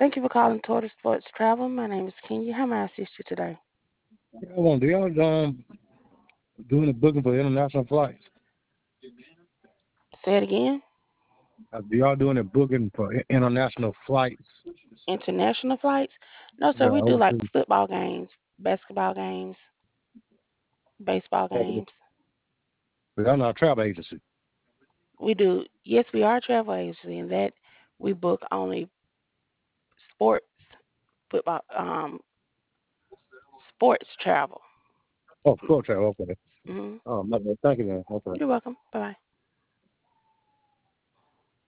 Thank you for calling Tortoise Sports Travel. My name is Kenya. How may I assist you today? Hold on, do y'all doing the booking for international flights? Say it again. Do y'all doing the booking for international flights? International flights? No, sir. Yeah, We do like overseas. football games, basketball games, baseball games. But y'all not a travel agency. We do. Yes, we are a travel agency, and that we book only sports, football, sports travel. Oh, sport travel. Okay. Hmm. Oh, my bad. Thank you, man. Okay. You're welcome. Bye bye.